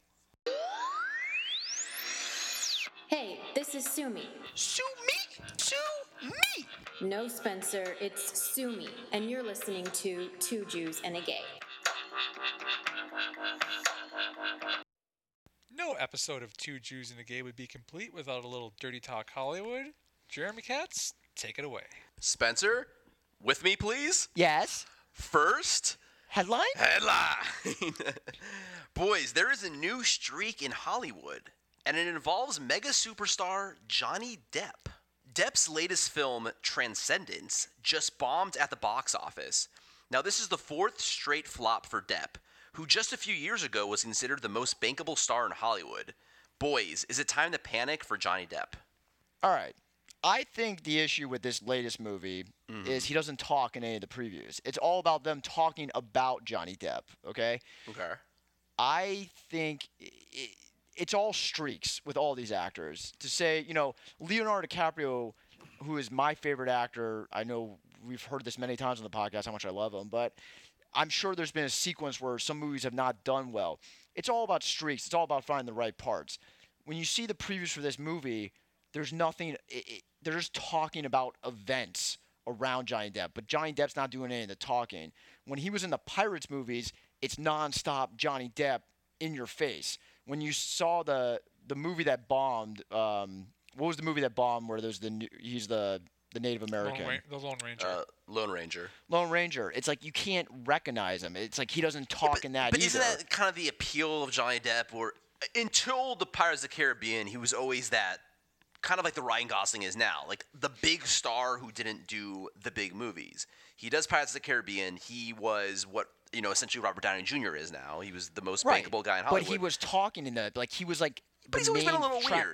Hey, this is Sumi. Sue me! Sue me! No, Spencer, it's Sumi, and you're listening to Two Jews and a Gay. No episode of Two Jews and a Gay would be complete without a little Dirty Talk Hollywood. Jeremy Katz, take it away. Spencer, with me, please. Yes. First, Headline? headline. Boys, there is a new streak in Hollywood, and it involves mega superstar Johnny Depp. Depp's latest film, Transcendence, just bombed at the box office. Now, this is the fourth straight flop for Depp, who just a few years ago was considered the most bankable star in Hollywood. Boys, is it time to panic for Johnny Depp? All right. I think the issue with this latest movie is he doesn't talk in any of the previews. It's all about them talking about Johnny Depp, okay? Okay. I think i i it's all streaks with all these actors. To say, you know, Leonardo DiCaprio, who is my favorite actor, I know we've heard this many times on the podcast how much I love him, but I'm sure there's been a sequence where some movies have not done well. It's all about streaks. It's all about finding the right parts. When you see the previews for this movie, there's nothing. It, it, they're just talking about events around Johnny Depp, but Johnny Depp's not doing any of the talking. When he was in the Pirates movies, it's nonstop Johnny Depp in your face. When you saw the the movie that bombed, um, what was the movie that bombed where there's the new, he's the the Native American Lone Ra- the Lone Ranger. Uh, Lone Ranger. Lone Ranger? It's like you can't recognize him. It's like he doesn't talk in that But either. isn't that kind of the appeal of Johnny Depp? Where until the Pirates of the Caribbean, he was always that kind of like the Ryan Gosling is now, like the big star who didn't do the big movies. He does Pirates of the Caribbean. He was what you know essentially Robert Downey Junior is now. He was the most Right. bankable guy in Hollywood. But he was talking in that, like he was like. But the he's always been a main little tra- weird.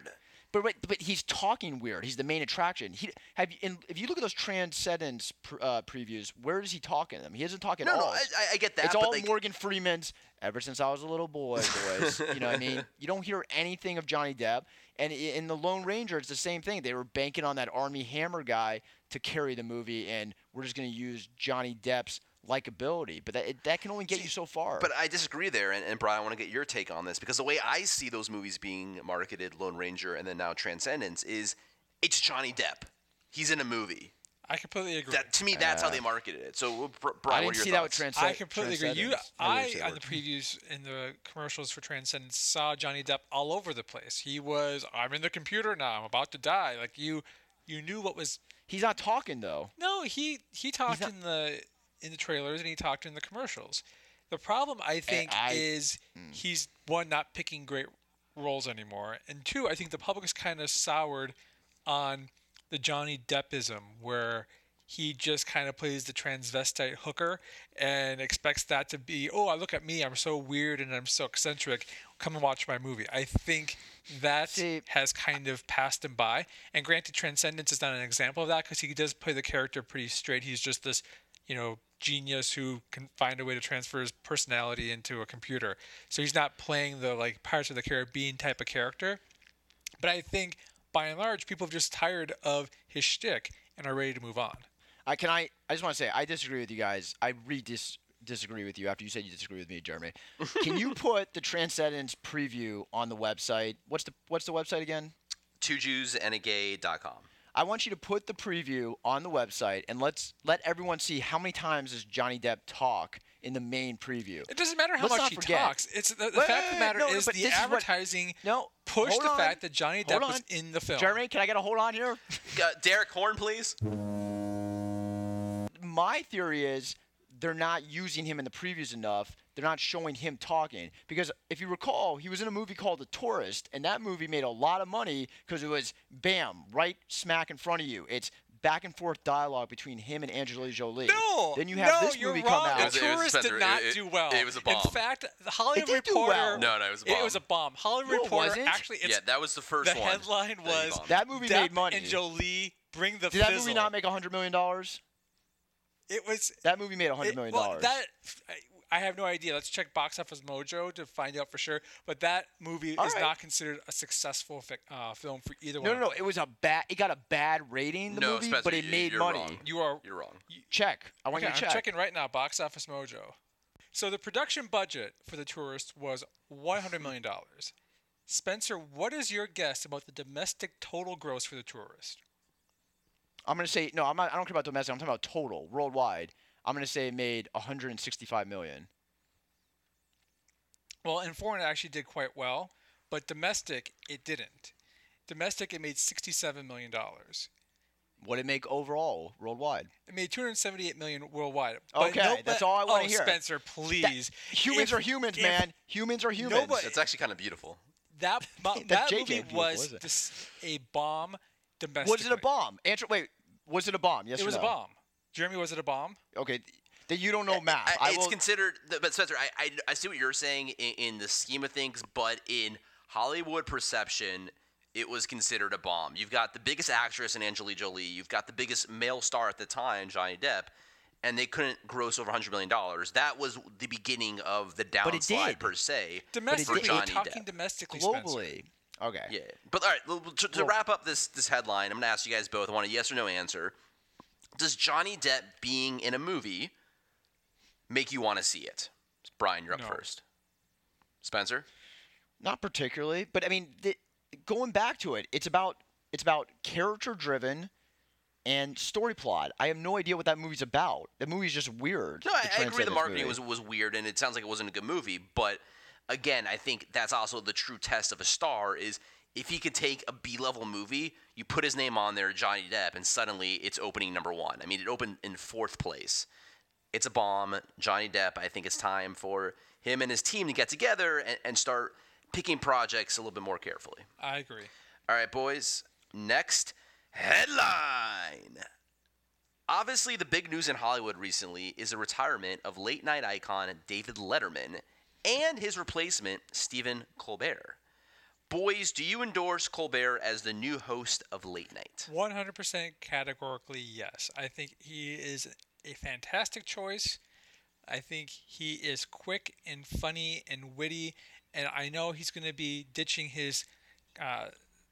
But, but but he's talking weird. He's the main attraction. He have you, in, if you look at those Transcendence pr- uh, previews, where is he talking them? He doesn't talk at No, all. no, I, I get that. It's but all like, Morgan Freeman's. Ever since I was a little boy, boys. You know what I mean? You don't hear anything of Johnny Depp. And in The Lone Ranger, it's the same thing. They were banking on that Armie Hammer guy to carry the movie, and we're just going to use Johnny Depp's likability. But that it, that can only get you so far. But I disagree there, and, and Brian, I want to get your take on this because the way I see those movies being marketed, Lone Ranger and then now Transcendence, is it's Johnny Depp. He's in a movie. I completely agree. That, to me, that's Uh, how they marketed it. So, Brian, I what didn't are your see thoughts? that with Transcendence. I completely agree. You, Transcendence. I, wish they on were. the previews in the commercials for Transcendence, saw Johnny Depp all over the place. He was, I'm in the computer now. I'm about to die. Like you, you knew what was. He's not talking though. No, he he talked not- in the in the trailers and he talked in the commercials. The problem, I think, I- is he's one not picking great roles anymore, and two, I think the public is kind of soured on the Johnny Deppism, where he just kind of plays the transvestite hooker and expects that to be, oh, look at me, I'm so weird and I'm so eccentric. Come and watch my movie. I think that See- has kind of passed him by. And granted, Transcendence is not an example of that because he does play the character pretty straight. He's just this, you know, genius who can find a way to transfer his personality into a computer. So he's not playing the like Pirates of the Caribbean type of character. But I think by and large, people have just tired of his shtick and are ready to move on. I can I. I just want to say I disagree with you guys. I re dis disagree with you after you said you disagree with me, Jeremy. Can you put the Transcendence preview on the website? What's the What's the website again? two jews and a gay dot com. I want you to put the preview on the website and let's let everyone see how many times does Johnny Depp talk in the main preview. It doesn't matter how Let's much not he forget. talks. It's the, the Wait, fact of the wait, matter no, is but the this is what- advertising No, pushed hold the on. fact that Johnny Hold Depp was on. in the film. Jeremy, can I get a hold on here? Uh, Derek Horn, please. My theory is they're not using him in the previews enough. They're not showing him talking. Because if you recall, he was in a movie called The Tourist, and that movie made a lot of money because it was, bam, right smack in front of you. It's back and forth dialogue between him and Angelina Jolie. No, Then you have no, this you're movie wrong. come out. It was- The it was Tourist Spencer, did not it- do well. it was a bomb. In fact, the Hollywood It did do Reporter. well. No, no, it was a It bomb. was a bomb. Hollywood No, it Reporter. wasn't. Actually, it's, Yeah, that was the first the one. headline that he was bombed. That movie Depp made money. and Jolie bring the Did that fizzle. movie not make one hundred million dollars? It was. That movie made one hundred It, million well, dollars. that I have no idea. Let's check Box Office Mojo to find out for sure. But that movie All is right. not considered a successful fi- uh, film for either no, one. no, of no. It was a bad. It got a bad rating. The No, movie, Spencer, but it you- made you're money. wrong. You are. You're wrong. Check. I want Okay, you to I'm check. checking right now. Box Office Mojo. So the production budget for The Tourist was one hundred million dollars. Spencer, what is your guess about the domestic total gross for The Tourist? I'm gonna say no. I'm not. I don't care about domestic. I'm talking about total worldwide. I'm gonna say it made one hundred sixty-five million. Well, in foreign it actually did quite well, but domestic it didn't. Domestic it made sixty-seven million dollars. What did it make overall worldwide? It made two hundred seventy-eight million dollars worldwide. But Okay, no, that's but- all I want to oh, hear. Spencer, please. Humans If- are humans, if man. Humans are humans. Nobody- It's actually kind of beautiful. That bo- That's that J J movie beautiful, was isn't it? dis- a bomb domestically. Was it a bomb? Answer. Wait. Was it a bomb? Yes It or was no? a bomb. Jeremy, was it a bomb? Okay. Then you don't know math. I, I it's will. considered, but Spencer, I, I, I see what you're saying in, in the scheme of things, but in Hollywood perception, it was considered a bomb. You've got the biggest actress in Angelina Jolie. You've got the biggest male star at the time, Johnny Depp, and they couldn't gross over one hundred million dollars. That was the beginning of the But it downslide did. per se Domestically, for we're Johnny talking Depp. domestically, Spencer. globally. Okay. Yeah, but all right. l- To, to Well- wrap up this this headline, I'm going to ask you guys both. I want a yes or no answer. Does Johnny Depp being in a movie make you want to see it? Brian, you're up No. first. Spencer. Not particularly, but I mean, the, going back to it, it's about it's about character driven and story plot. I have no idea what that movie's about. The movie's just weird. No, I, I agree. The Transcendence marketing movie. was was weird, and it sounds like it wasn't a good movie. But again, I think that's also the true test of a star is if he could take a B-level movie, you put his name on there, Johnny Depp, and suddenly it's opening number one. I mean, it opened in fourth place. It's a bomb. Johnny Depp, I think it's time for him and his team to get together and, and start picking projects a little bit more carefully. I agree. All right, boys. Next headline. Obviously, the big news in Hollywood recently is the retirement of late-night icon David Letterman and his replacement, Stephen Colbert. Boys, do you endorse Colbert as the new host of Late Night? one hundred percent categorically yes. I think he is a fantastic choice. I think he is quick and funny and witty, and I know he's going to be ditching his uh,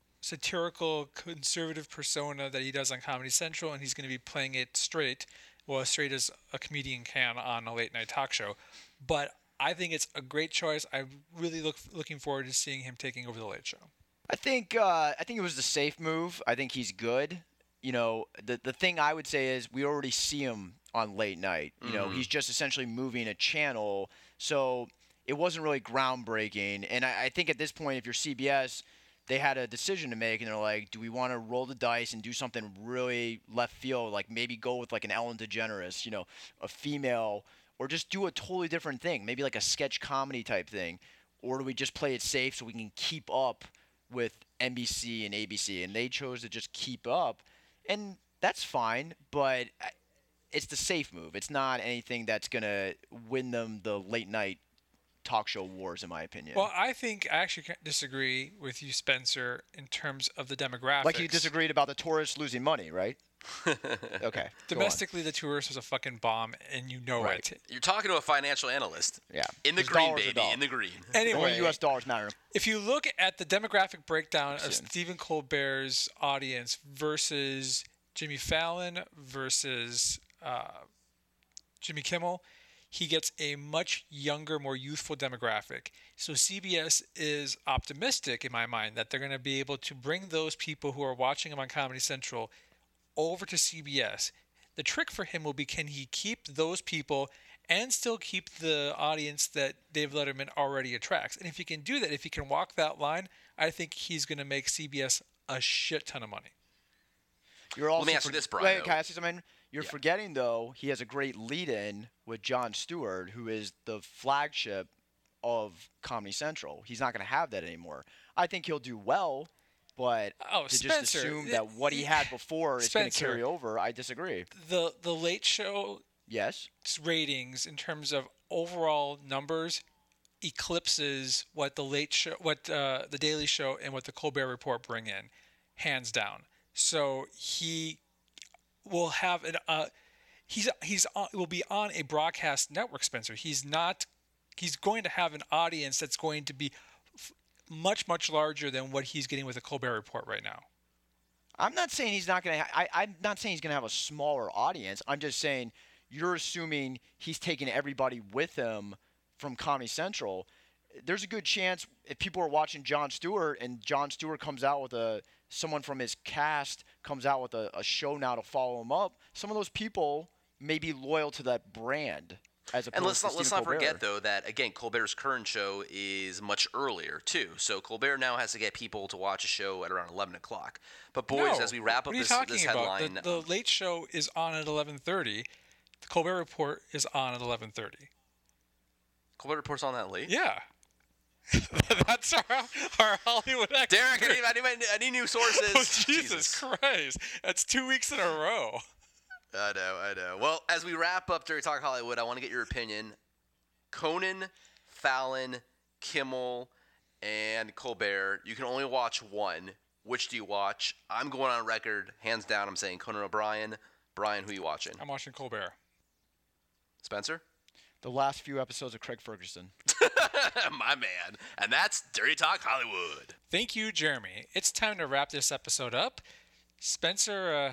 satirical conservative persona that he does on Comedy Central, and he's going to be playing it straight, well, as straight as a comedian can on a late night talk show. But I think it's a great choice. I'm really look, looking forward to seeing him taking over the Late Show. I think uh, I think it was the safe move. I think he's good. You know, the the thing I would say is we already see him on Late Night. You know, Mhm. he's just essentially moving a channel. So it wasn't really groundbreaking. And I, I think at this point, if you're C B S, they had a decision to make, and they're like, do we want to roll the dice and do something really left field, like maybe go with like an Ellen DeGeneres, you know, a female, or just do a totally different thing, maybe like a sketch comedy type thing, or do we just play it safe so we can keep up with N B C and A B C? And they chose to just keep up, and that's fine, but it's the safe move. It's not anything that's going to win them the late night talk show wars, in my opinion. Well, I think I actually can't disagree with you, Spencer, in terms of the demographics. Like you disagreed about the tourists losing money, right? Okay. go on. Domestically, the tourist was a fucking bomb, and you know Right. it. You're talking to a financial analyst. Yeah. In the His green, dollars are baby. dollars. In the green. Anyway, Only U S dollars matter. if you look at the demographic breakdown of Listen. Stephen Colbert's audience versus Jimmy Fallon versus uh, Jimmy Kimmel, he gets a much younger, more youthful demographic. So C B S is optimistic, in my mind, that they're going to be able to bring those people who are watching him on Comedy Central over to C B S. The trick for him will be, can he keep those people and still keep the audience that Dave Letterman already attracts? And if he can do that, if he can walk that line, I think he's going to make C B S a shit ton of money. You're also Let me ask you for- this, Brian, Wait, though. can I say something? You're Yeah. forgetting, though, he has a great lead-in with Jon Stewart, who is the flagship of Comedy Central. He's not going to have that anymore. I think he'll do well, but Oh, to Spencer, just assume th- that what he had before is going to Spencer. carry over, I disagree. The the Late Show Yes? ratings in terms of overall numbers eclipses what the Late Show, what uh, the Daily Show, and what the Colbert Report bring in, hands down. So he will have an uh, he's he's on, will be on a broadcast network, Spencer. He's not. He's going to have an audience that's going to be f- much much larger than what he's getting with the Colbert Report right now. I'm not saying he's not going to. Ha- I, I'm not saying he's going to have a smaller audience. I'm just saying you're assuming he's taking everybody with him from Comedy Central. There's a good chance if people are watching Jon Stewart and Jon Stewart comes out with a someone from his cast comes out with a, a show now to follow him up. Some of those people may be loyal to that brand as opposed And let's to not, let's Stephen not forget, Colbert. though, that, again, Colbert's current show is much earlier, too. So Colbert now has to get people to watch a show at around eleven o'clock. But, boys, No, as we wrap up what are you this, talking this about? headline. The, the Late Show is on at eleven thirty. The Colbert Report is on at eleven thirty. Colbert Report's on that late? Yeah. That's our, our Hollywood expert. Derek, I need, I, need, my- I need new sources. Oh, Jesus Christ. That's two weeks in a row. I know, I know. Well, as we wrap up Dirty Talk Hollywood, I want to get your opinion. Conan, Fallon, Kimmel, and Colbert. You can only watch one. Which do you watch? I'm going on record, hands down. I'm saying Conan O'Brien. Brian, who you watching? I'm watching Colbert. Spencer? The last few episodes of Craig Ferguson. My man. And that's Dirty Talk Hollywood. Thank you, Jeremy. It's time to wrap this episode up. Spencer, uh,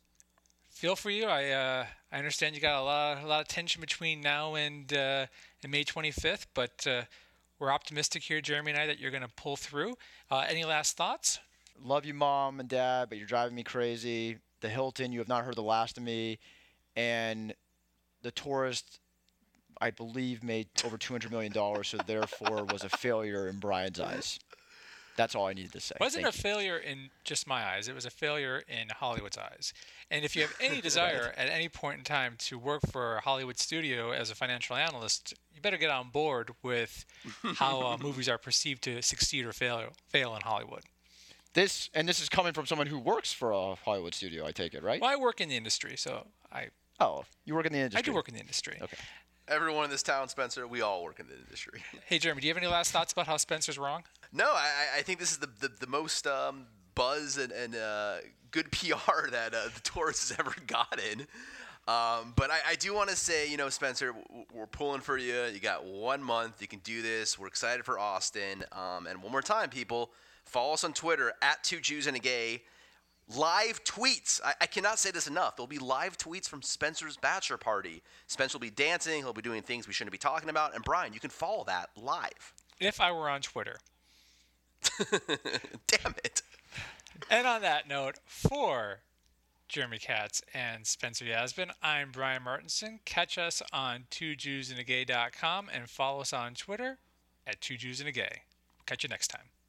feel for you. I uh, I understand you got a lot a lot of tension between now and uh, and May twenty-fifth, but uh, we're optimistic here, Jeremy and I, that you're going to pull through. Uh, any last thoughts? Love you, Mom and Dad, but you're driving me crazy. The Hilton, you have not heard the last of me. And the Tourist, I believe, made over two hundred million dollars, so therefore was a failure in Brian's eyes. That's all I needed to say. It wasn't Thank a you. failure in just my eyes. It was a failure in Hollywood's eyes. And if you have any desire at any point in time to work for a Hollywood studio as a financial analyst, you better get on board with how uh, movies are perceived to succeed or fail fail in Hollywood. This and this is coming from someone who works for a Hollywood studio, I take it, right? Well, I work in the industry, so I Oh, you work in the industry. I do work in the industry. Okay. Everyone in this town, Spencer, we all work in the industry. Hey, Jeremy, do you have any last thoughts about how Spencer's wrong? No, I, I think this is the the, the most um, buzz and, and uh, good P R that uh, the Taurus has ever gotten. Um, but I, I do want to say, you know, Spencer, we're pulling for you. You got one month. You can do this. We're excited for Austin. Um, and one more time, people, follow us on Twitter at Two Jews and a Gay. Live tweets. I, I cannot say this enough. There'll be live tweets from Spencer's bachelor party. Spencer will be dancing. He'll be doing things we shouldn't be talking about. And Brian, you can follow that live. If I were on Twitter. Damn it. And on that note, for Jeremy Katz and Spencer Yasbin, I'm Brian Martinson. Catch us on two jews and a gay dot com and follow us on Twitter at two jews and a gay. Catch you next time.